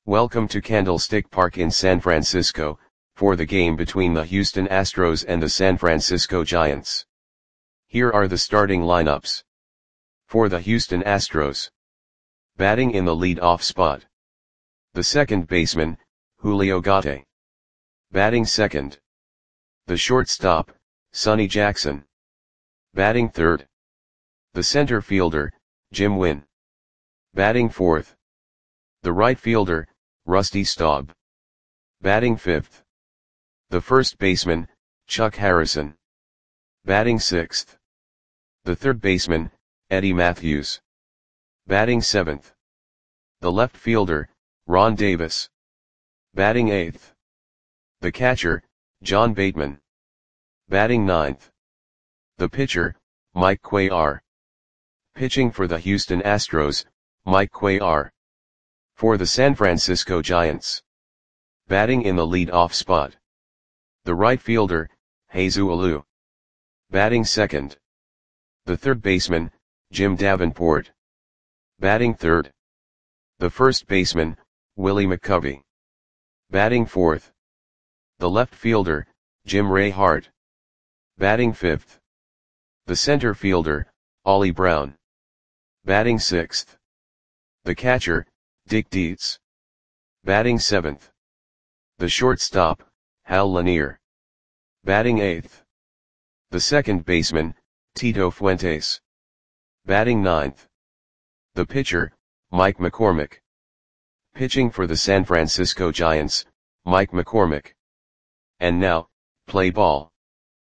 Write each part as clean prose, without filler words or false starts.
Welcome to Candlestick Park in San Francisco, for the game between the Houston Astros and the San Francisco Giants. Here are the starting lineups. For the Houston Astros. Batting in the lead-off spot. The second baseman, Julio Gatti. Batting second. The shortstop, Sonny Jackson. Batting third. The center fielder, Jim Wynn. Batting fourth. The right fielder, Rusty Staub. Batting fifth. The first baseman, Chuck Harrison. Batting sixth. The third baseman, Eddie Mathews. Batting seventh. The left fielder, Ron Davis. Batting eighth. The catcher, John Bateman. Batting ninth. The pitcher, Mike Cuellar. Pitching for the Houston Astros, Mike Cuellar. For the San Francisco Giants. Batting in the lead-off spot. The right fielder, Jesus Alou. Batting second. The third baseman, Jim Davenport. Batting third. The first baseman, Willie McCovey. Batting fourth. The left fielder, Jim Ray Hart. Batting fifth. The center fielder, Ollie Brown. Batting sixth. The catcher, Dick Dietz. Batting seventh. The shortstop, Hal Lanier. Batting eighth. The second baseman, Tito Fuentes. Batting ninth. The pitcher, Mike McCormick. Pitching for the San Francisco Giants, Mike McCormick. And now, play ball.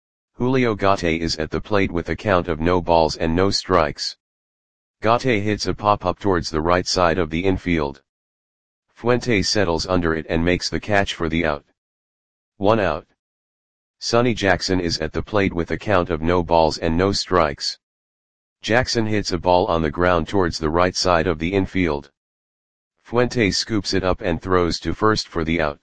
Julio Gatti is at the plate with a count of no balls and no strikes. Gatti hits a pop-up towards the right side of the infield. Fuentes settles under it and makes the catch for the out. 1 out. Sonny Jackson is at the plate with a count of no balls and no strikes. Jackson hits a ball on the ground towards the right side of the infield. Fuentes scoops it up and throws to first for the out.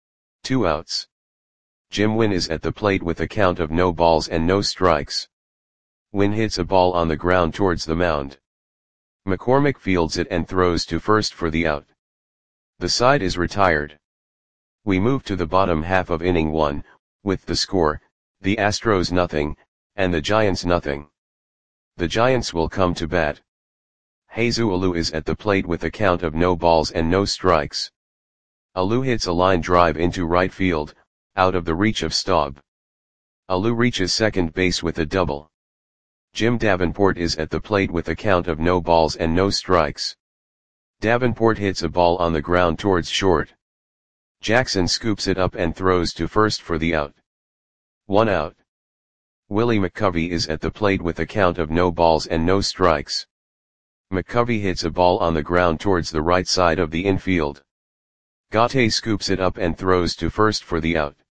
2 outs. Jim Wynn is at the plate with a count of no balls and no strikes. Wynn hits a ball on the ground towards the mound. McCormick fields it and throws to first for the out. The side is retired. We move to the bottom half of inning 1, with the score, the Astros nothing, and the Giants nothing. The Giants will come to bat. Jesus Alou is at the plate with a count of no balls and no strikes. Alou hits a line drive into right field, out of the reach of Staub. Alou reaches second base with a double. Jim Davenport is at the plate with a count of no balls and no strikes. Davenport hits a ball on the ground towards short. Jackson scoops it up and throws to first for the out. 1 out. Willie McCovey is at the plate with a count of no balls and no strikes. McCovey hits a ball on the ground towards the right side of the infield. Gatti scoops it up and throws to first for the out.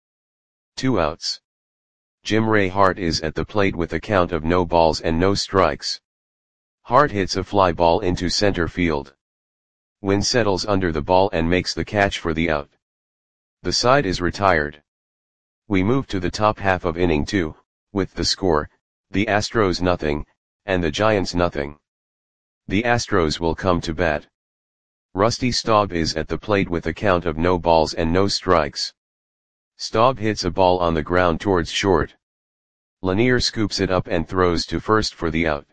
2 outs. Jim Ray Hart is at the plate with a count of no balls and no strikes. Hart hits a fly ball into center field. Wynn settles under the ball and makes the catch for the out. The side is retired. We move to the top half of inning 2, with the score, the Astros nothing, and the Giants nothing. The Astros will come to bat. Rusty Staub is at the plate with a count of no balls and no strikes. Staub hits a ball on the ground towards short. Lanier scoops it up and throws to first for the out.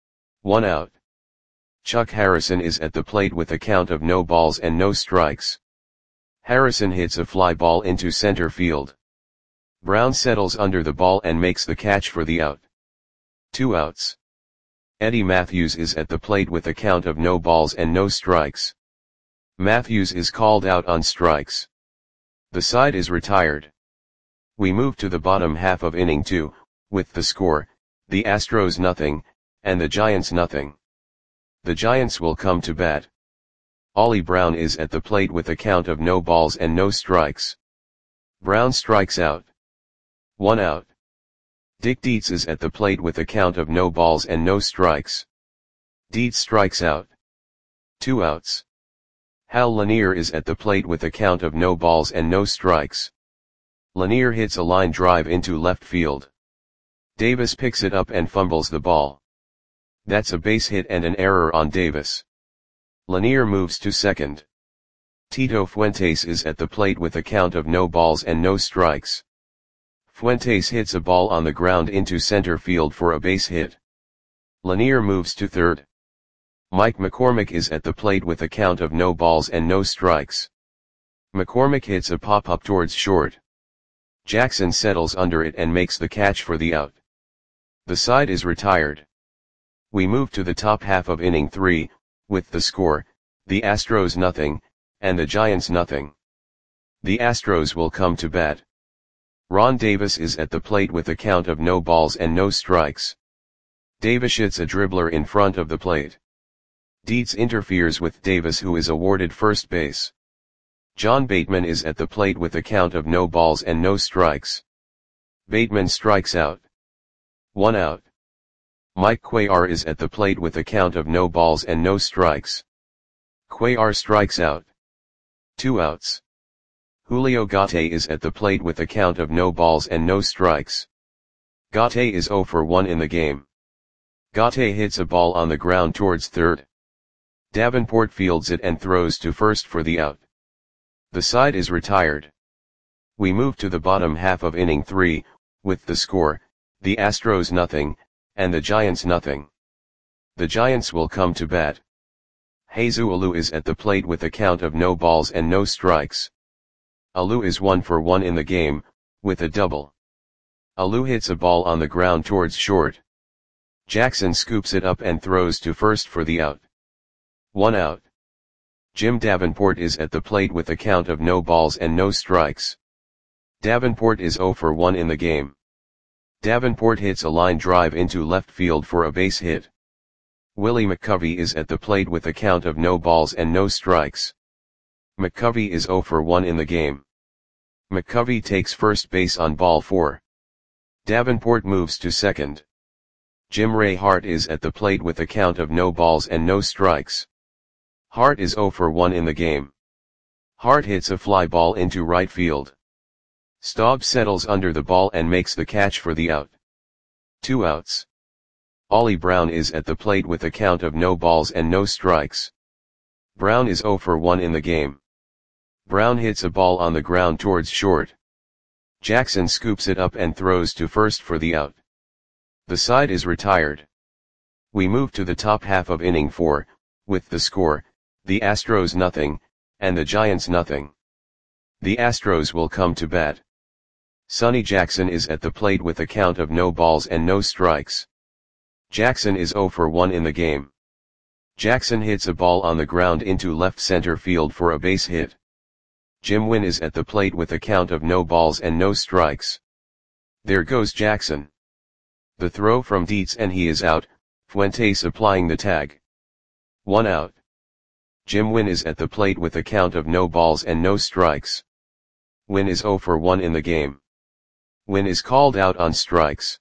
1 out. Chuck Harrison is at the plate with a count of no balls and no strikes. Harrison hits a fly ball into center field. Brown settles under the ball and makes the catch for the out. 2 outs. Eddie Mathews is at the plate with a count of no balls and no strikes. Mathews is called out on strikes. The side is retired. We move to the bottom half of inning 2, with the score, the Astros nothing, and the Giants nothing. The Giants will come to bat. Ollie Brown is at the plate with a count of no balls and no strikes. Brown strikes out. 1 out. Dick Dietz is at the plate with a count of no balls and no strikes. Dietz strikes out. 2 outs. Hal Lanier is at the plate with a count of no balls and no strikes. Lanier hits a line drive into left field. Davis picks it up and fumbles the ball. That's a base hit and an error on Davis. Lanier moves to second. Tito Fuentes is at the plate with a count of no balls and no strikes. Fuentes hits a ball on the ground into center field for a base hit. Lanier moves to third. Mike McCormick is at the plate with a count of no balls and no strikes. McCormick hits a pop-up towards short. Jackson settles under it and makes the catch for the out. The side is retired. We move to the top half of inning 3, with the score, the Astros nothing, and the Giants nothing. The Astros will come to bat. Ron Davis is at the plate with a count of no balls and no strikes. Davis hits a dribbler in front of the plate. Dietz interferes with Davis, who is awarded first base. John Bateman is at the plate with a count of no balls and no strikes. Bateman strikes out. 1 out. Mike Cuellar is at the plate with a count of no balls and no strikes. Cuellar strikes out. 2 outs. Julio Gate is at the plate with a count of no balls and no strikes. Gate is 0 for 1 in the game. Gate hits a ball on the ground towards third. Davenport fields it and throws to first for the out. The side is retired. We move to the bottom half of inning 3, with the score, the Astros nothing, and the Giants nothing. The Giants will come to bat. Jesus Alou is at the plate with a count of no balls and no strikes. Alou is 1 for 1 in the game, with a double. Alou hits a ball on the ground towards short. Jackson scoops it up and throws to first for the out. 1 out. Jim Davenport is at the plate with a count of no balls and no strikes. Davenport is 0 for 1 in the game. Davenport hits a line drive into left field for a base hit. Willie McCovey is at the plate with a count of no balls and no strikes. McCovey is 0 for 1 in the game. McCovey takes first base on ball 4. Davenport moves to second. Jim Ray Hart is at the plate with a count of no balls and no strikes. Hart is 0 for 1 in the game. Hart hits a fly ball into right field. Staub settles under the ball and makes the catch for the out. 2 outs. Ollie Brown is at the plate with a count of no balls and no strikes. Brown is 0 for 1 in the game. Brown hits a ball on the ground towards short. Jackson scoops it up and throws to first for the out. The side is retired. We move to the top half of inning 4, with the score, the Astros nothing, and the Giants nothing. The Astros will come to bat. Sonny Jackson is at the plate with a count of no balls and no strikes. Jackson is 0 for 1 in the game. Jackson hits a ball on the ground into left center field for a base hit. Jim Wynn is at the plate with a count of no balls and no strikes. There goes Jackson. The throw from Dietz and he is out, Fuentes applying the tag. 1 out. Jim Wynn is at the plate with a count of no balls and no strikes. Wynn is 0 for 1 in the game. Wynn is called out on strikes.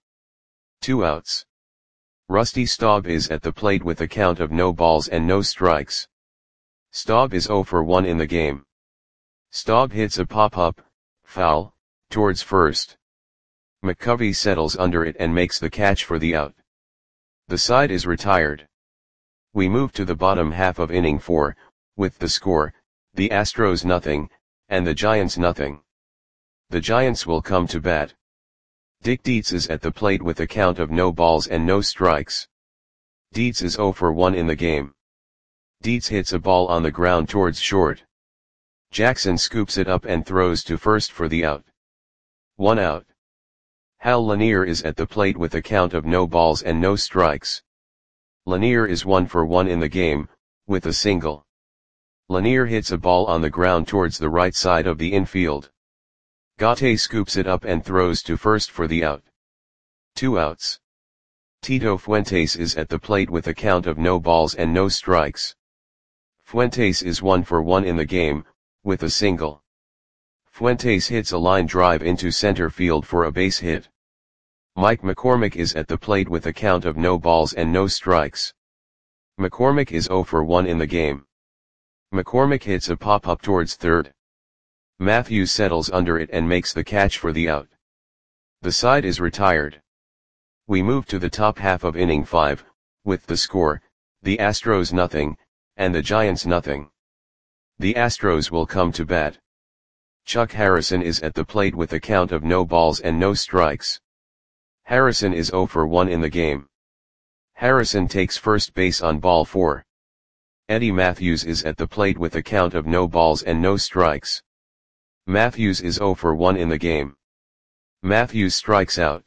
2 outs. Rusty Staub is at the plate with a count of no balls and no strikes. Staub is 0 for 1 in the game. Staub hits a pop-up, foul, towards first. McCovey settles under it and makes the catch for the out. The side is retired. We move to the bottom half of inning 4, with the score, the Astros nothing, and the Giants nothing. The Giants will come to bat. Dick Dietz is at the plate with a count of no balls and no strikes. Dietz is 0 for 1 in the game. Dietz hits a ball on the ground towards short. Jackson scoops it up and throws to first for the out. 1 out. Hal Lanier is at the plate with a count of no balls and no strikes. Lanier is 1 for 1 in the game, with a single. Lanier hits a ball on the ground towards the right side of the infield. Gate scoops it up and throws to first for the out. 2 outs. Tito Fuentes is at the plate with a count of no balls and no strikes. Fuentes is 1 for 1 in the game, with a single. Fuentes hits a line drive into center field for a base hit. Mike McCormick is at the plate with a count of no balls and no strikes. McCormick is 0 for 1 in the game. McCormick hits a pop-up towards third. Matthews settles under it and makes the catch for the out. The side is retired. We move to the top half of inning 5, with the score, the Astros nothing, and the Giants nothing. The Astros will come to bat. Chuck Harrison is at the plate with a count of no balls and no strikes. Harrison is 0 for 1 in the game. Harrison takes first base on ball 4. Eddie Matthews is at the plate with a count of no balls and no strikes. Matthews is 0 for 1 in the game. Matthews strikes out.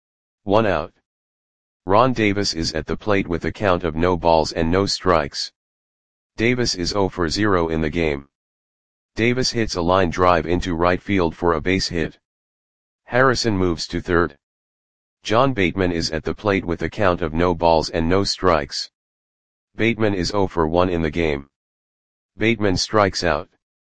1 out. Ron Davis is at the plate with a count of no balls and no strikes. Davis is 0 for 0 in the game. Davis hits a line drive into right field for a base hit. Harrison moves to third. John Bateman is at the plate with a count of no balls and no strikes. Bateman is 0 for 1 in the game. Bateman strikes out.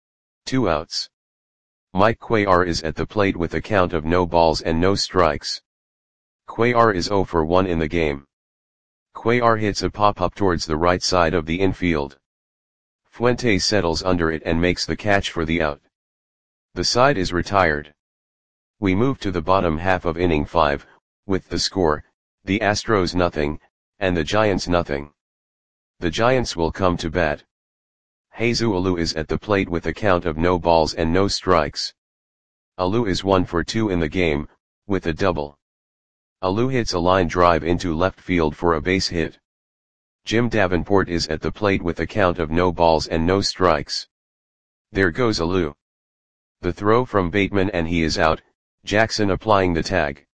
2 outs. Mike Cuellar is at the plate with a count of no balls and no strikes. Cuellar is 0 for 1 in the game. Cuellar hits a pop-up towards the right side of the infield. Fuentes settles under it and makes the catch for the out. The side is retired. We move to the bottom half of inning 5, with the score, the Astros nothing, and the Giants nothing. The Giants will come to bat. Jesus Alou is at the plate with a count of no balls and no strikes. Alou is 1 for 2 in the game, with a double. Alou hits a line drive into left field for a base hit. Jim Davenport is at the plate with a count of no balls and no strikes. There goes Alou. The throw from Bateman and he is out, Jackson applying the tag.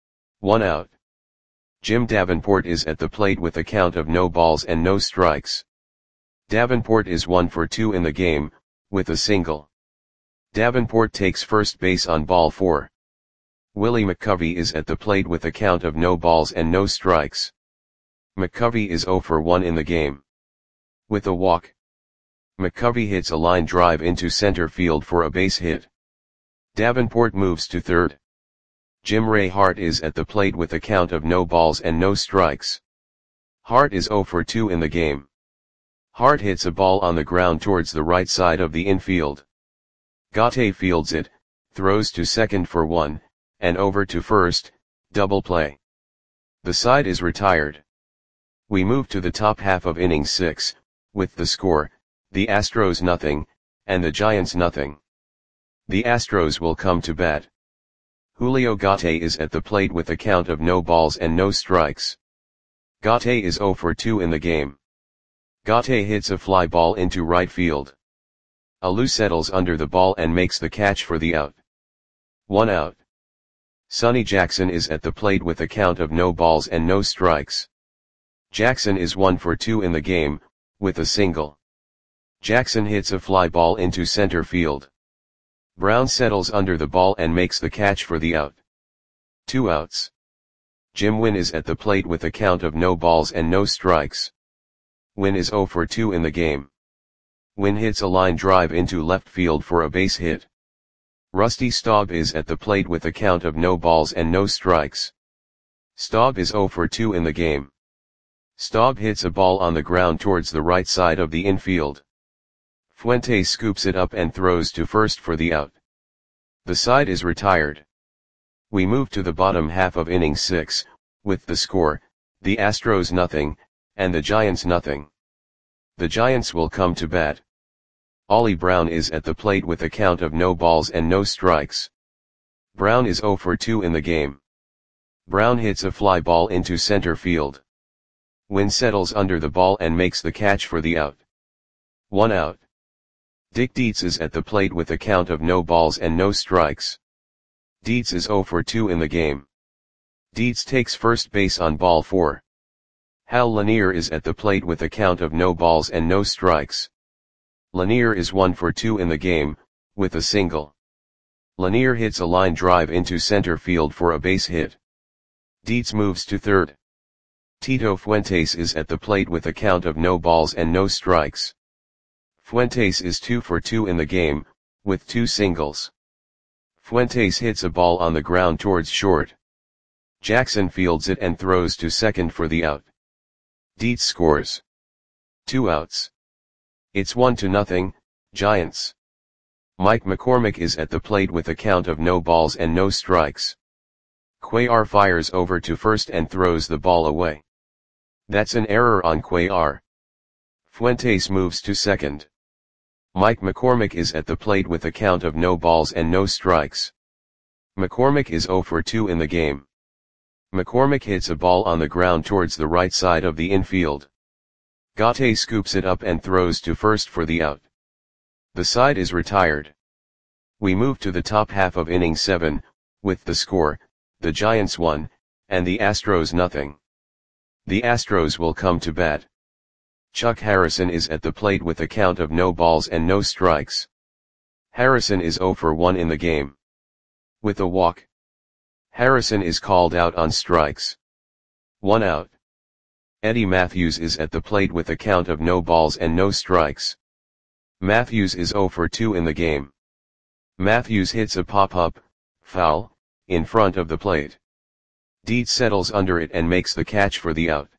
1 out. Jim Davenport is at the plate with a count of no balls and no strikes. Davenport is 1 for 2 in the game, with a single. Davenport takes first base on ball 4. Willie McCovey is at the plate with a count of no balls and no strikes. McCovey is 0 for 1 in the game. With a walk. McCovey hits a line drive into center field for a base hit. Davenport moves to third. Jim Ray Hart is at the plate with a count of no balls and no strikes. Hart is 0 for 2 in the game. Hart hits a ball on the ground towards the right side of the infield. Gaute fields it, throws to second for 1, and over to first, double play. The side is retired. We move to the top half of inning 6, with the score, the Astros nothing, and the Giants nothing. The Astros will come to bat. Julio Gaute is at the plate with a count of no balls and no strikes. Gaute is 0 for 2 in the game. Gaute hits a fly ball into right field. Alou settles under the ball and makes the catch for the out. 1 out. Sonny Jackson is at the plate with a count of no balls and no strikes. Jackson is 1 for 2 in the game, with a single. Jackson hits a fly ball into center field. Brown settles under the ball and makes the catch for the out. 2 outs. Jim Wynn is at the plate with a count of no balls and no strikes. Wynn is 0 for 2 in the game. Wynn hits a line drive into left field for a base hit. Rusty Staub is at the plate with a count of no balls and no strikes. Staub is 0 for 2 in the game. Staub hits a ball on the ground towards the right side of the infield. Fuentes scoops it up and throws to first for the out. The side is retired. We move to the bottom half of inning 6, with the score, the Astros nothing, and the Giants nothing. The Giants will come to bat. Ollie Brown is at the plate with a count of no balls and no strikes. Brown is 0 for 2 in the game. Brown hits a fly ball into center field. Wynn settles under the ball and makes the catch for the out. 1 out. Dick Dietz is at the plate with a count of no balls and no strikes. Dietz is 0 for 2 in the game. Dietz takes first base on ball 4. Hal Lanier is at the plate with a count of no balls and no strikes. Lanier is 1 for 2 in the game, with a single. Lanier hits a line drive into center field for a base hit. Dietz moves to third. Tito Fuentes is at the plate with a count of no balls and no strikes. Fuentes is 2 for 2 in the game, with 2 singles. Fuentes hits a ball on the ground towards short. Jackson fields it and throws to second for the out. Dietz scores. 2 outs. It's 1-0, Giants. Mike McCormick is at the plate with a count of no balls and no strikes. Cuellar fires over to first and throws the ball away. That's an error on Cuellar. Fuentes moves to second. Mike McCormick is at the plate with a count of no balls and no strikes. McCormick is 0 for 2 in the game. McCormick hits a ball on the ground towards the right side of the infield. Gaute scoops it up and throws to first for the out. The side is retired. We move to the top half of inning 7, with the score, the Giants 1, and the Astros nothing. The Astros will come to bat. Chuck Harrison is at the plate with a count of no balls and no strikes. Harrison is 0 for 1 in the game. With a walk, Harrison is called out on strikes. 1 out. Eddie Matthews is at the plate with a count of no balls and no strikes. Matthews is 0 for 2 in the game. Matthews hits a pop-up, foul, in front of the plate. Dietz settles under it and makes the catch for the out.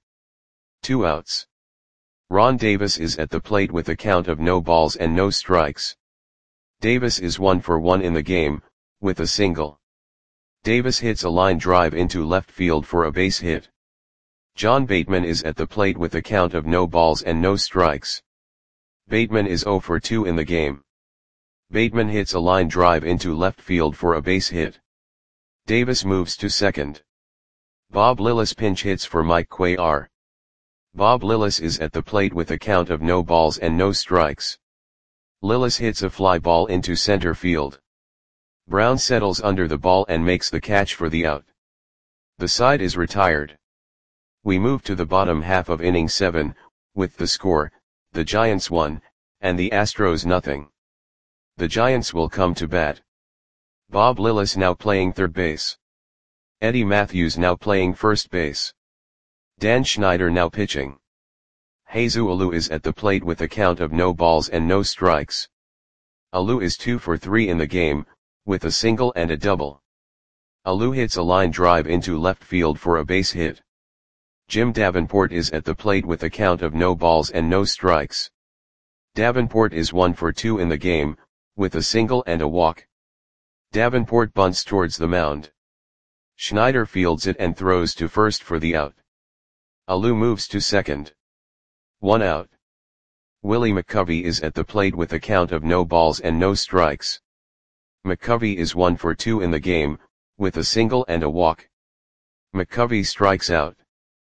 2 outs. Ron Davis is at the plate with a count of no balls and no strikes. Davis is 1 for 1 in the game, with a single. Davis hits a line drive into left field for a base hit. John Bateman is at the plate with a count of no balls and no strikes. Bateman is 0 for 2 in the game. Bateman hits a line drive into left field for a base hit. Davis moves to second. Bob Lillis pinch hits for Mike Cuellar. Bob Lillis is at the plate with a count of no balls and no strikes. Lillis hits a fly ball into center field. Brown settles under the ball and makes the catch for the out. The side is retired. We move to the bottom half of inning 7, with the score, the Giants 1, and the Astros nothing. The Giants will come to bat. Bob Lillis now playing third base. Eddie Matthews now playing first base. Dan Schneider now pitching. Jesus Alou is at the plate with a count of no balls and no strikes. Alou is 2 for 3 in the game, with a single and a double. Alou hits a line drive into left field for a base hit. Jim Davenport is at the plate with a count of no balls and no strikes. Davenport is 1 for 2 in the game, with a single and a walk. Davenport bunts towards the mound. Schneider fields it and throws to first for the out. Alou moves to second. 1 out. Willie McCovey is at the plate with a count of no balls and no strikes. McCovey is 1 for 2 in the game, with a single and a walk. McCovey strikes out.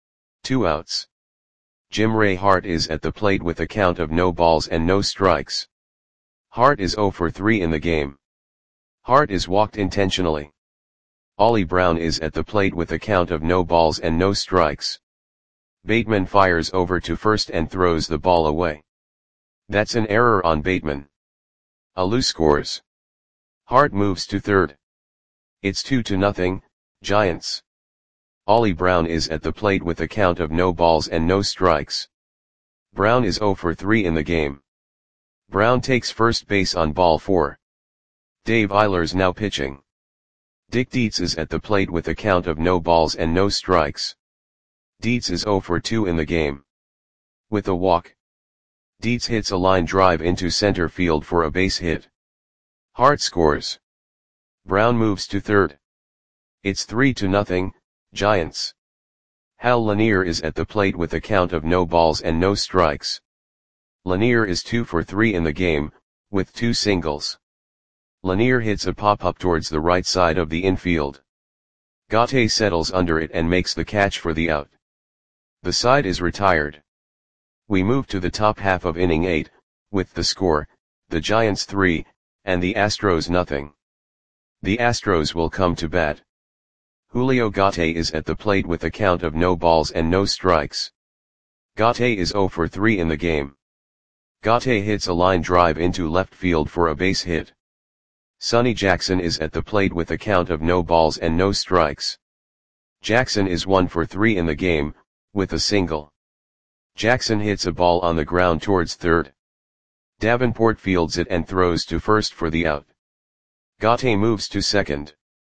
2 outs. Jim Ray Hart is at the plate with a count of no balls and no strikes. Hart is 0 for 3 in the game. Hart is walked intentionally. Ollie Brown is at the plate with a count of no balls and no strikes. Bateman fires over to first and throws the ball away. That's an error on Bateman. Alou scores. Hart moves to third. It's 2-0, Giants. Ollie Brown is at the plate with a count of no balls and no strikes. Brown is 0 for 3 in the game. Brown takes first base on ball 4. Dave Eilers now pitching. Dick Dietz is at the plate with a count of no balls and no strikes. Dietz is 0 for 2 in the game. With a walk, Dietz hits a line drive into center field for a base hit. Hart scores. Brown moves to third. It's 3-0, Giants. Hal Lanier is at the plate with a count of no balls and no strikes. Lanier is 2 for 3 in the game, with 2 singles. Lanier hits a pop-up towards the right side of the infield. Gaute settles under it and makes the catch for the out. The side is retired. We move to the top half of inning 8, with the score, the Giants 3, and the Astros nothing. The Astros will come to bat. Julio Gaute is at the plate with a count of no balls and no strikes. Gaute is 0 for 3 in the game. Gaute hits a line drive into left field for a base hit. Sonny Jackson is at the plate with a count of no balls and no strikes. Jackson is 1 for 3 in the game, with a single. Jackson hits a ball on the ground towards third. Davenport fields it and throws to first for the out. Gaute moves to second.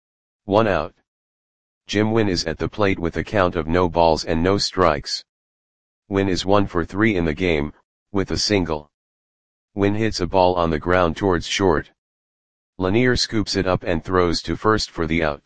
1 out. Jim Wynn is at the plate with a count of no balls and no strikes. Wynn is 1 for 3 in the game, with a single. Wynn hits a ball on the ground towards short. Lanier scoops it up and throws to first for the out.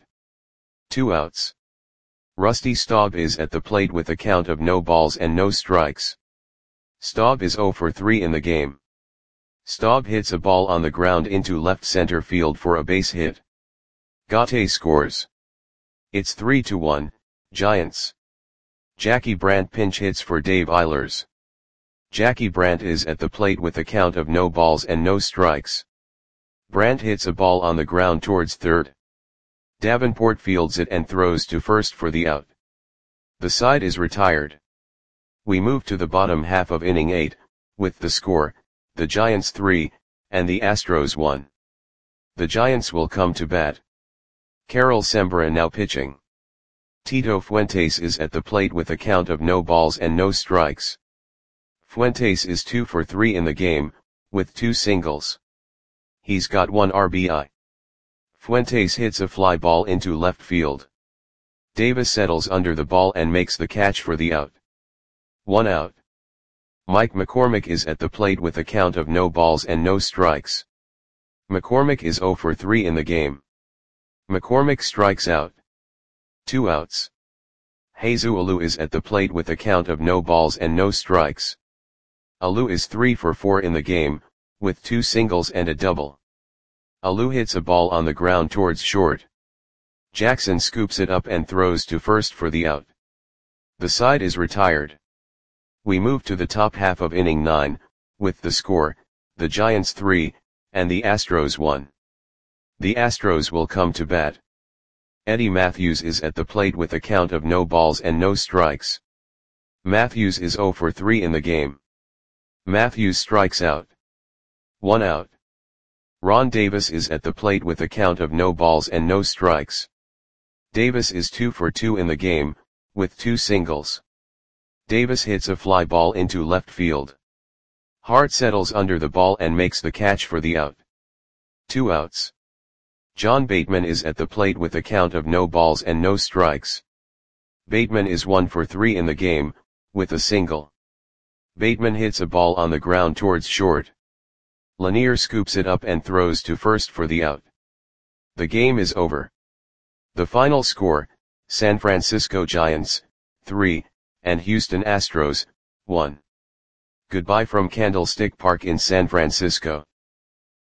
2 outs. Rusty Staub is at the plate with a count of no balls and no strikes. Staub is 0 for 3 in the game. Staub hits a ball on the ground into left center field for a base hit. Gaute scores. It's 3-1, Giants. Jackie Brandt pinch hits for Dave Eilers. Jackie Brandt is at the plate with a count of no balls and no strikes. Brandt hits a ball on the ground towards third. Davenport fields it and throws to first for the out. The side is retired. We move to the bottom half of inning 8, with the score, the Giants 3, and the Astros 1. The Giants will come to bat. Carol Sembra now pitching. Tito Fuentes is at the plate with a count of no balls and no strikes. Fuentes is 2 for 3 in the game, with 2 singles. He's got 1 RBI. Fuentes hits a fly ball into left field. Davis settles under the ball and makes the catch for the out. 1 out. Mike McCormick is at the plate with a count of no balls and no strikes. McCormick is 0 for 3 in the game. McCormick strikes out. 2 outs. Jesus Alou is at the plate with a count of no balls and no strikes. Alou is 3 for 4 in the game, with 2 singles and a double. Alou hits a ball on the ground towards short. Jackson scoops it up and throws to first for the out. The side is retired. We move to the top half of inning 9, with the score, the Giants 3, and the Astros 1. The Astros will come to bat. Eddie Matthews is at the plate with a count of no balls and no strikes. Matthews is 0 for 3 in the game. Matthews strikes out. 1 out. Ron Davis is at the plate with a count of no balls and no strikes. Davis is 2 for 2 in the game, with 2 singles. Davis hits a fly ball into left field. Hart settles under the ball and makes the catch for the out. 2 outs. John Bateman is at the plate with a count of no balls and no strikes. Bateman is 1 for 3 in the game, with a single. Bateman hits a ball on the ground towards short. Lanier scoops it up and throws to first for the out. The game is over. The final score, San Francisco Giants, 3, and Houston Astros, 1. Goodbye from Candlestick Park in San Francisco.